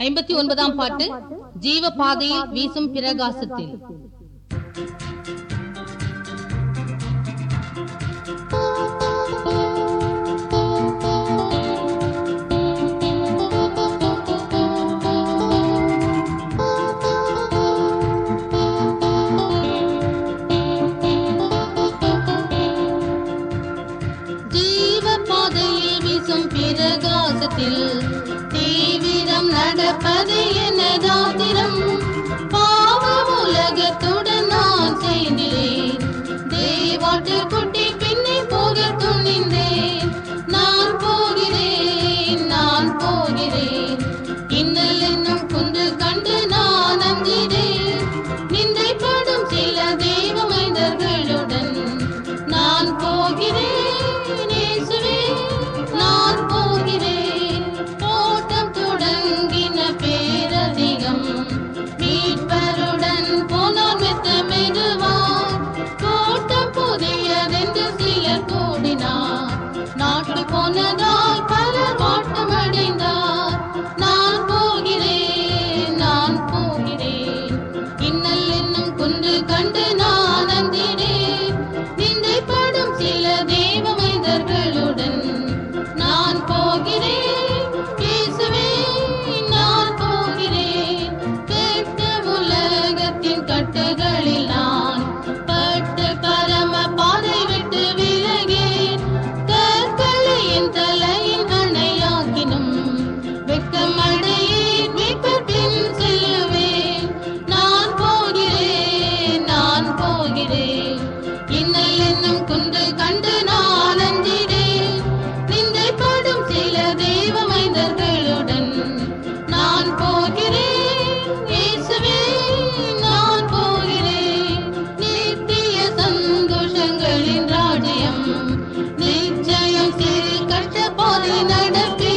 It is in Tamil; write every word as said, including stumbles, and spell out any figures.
ஐம்பத்தி ஒன்பதாம் பாட்டு ஜீவ பாதையில் வீசும் பிரகாசத்தில். ஜீவ பாதையில் வீசும் பிரகாசத்தில் தீவிரம் நடப்பது என்னதாத்திரம். பாவ உலகத்துடன் நான் சேர்ந்தேன், தேவாட்டு குட்டி பின்னே போக துணிந்தேன். நான் போகிறேன், நான் போகிறேன், இன்னல் என்னும் குன்று கண்டு நான் அஞ்சினேன். நிந்தைப்படும் சில தெய்வ மைந்தர்களுடன் நான் போகிறேன். இயேசுவே, நான் போகிறேன். ஓட்டம் தொடங்கின பேரதிகம், மீட்பருடன் போனார் மெத்த மெதுவார். தோட்டம் புதியதென்று சிலர் கூடினார், நாட்டு போனதால் பலர் வாட்டம் அடைந்தார். நான் போகிறேன், நான் போகிறேன், இன்னல் என்னும் குன்று கண்டு நான் அஞ்சினேன். நிந்தைப்படும் சில தேவ மைந்தர்களுடன் நான் போகிறேன். இயேசுவே, நான் போகிறேன். கெட்ட உலகத்தின் கட்டுகளில் நான் பட்டு பரம பாதை விட்டு விலகேன். கற்களை என் தலையின் அணையாக்கினும் வெட்கமடையேன், மீட்பர் பின் செல்லுவேன். நான் போகிறேன், நான் போகிறேன், இன்னல் என்னும் குன்று கண்டு நான் அஞ்சினேன். நிந்தைப்படும் சில தேவ மைந்தர்களுடன் நான் போகிறேன். இயேசுவே, நான் போகிறேன். நித்திய சந்தோஷங்களின் ராஜ்யம் நிச்சயம் சிறு கஷ்ட பாதை நடப்பேன்.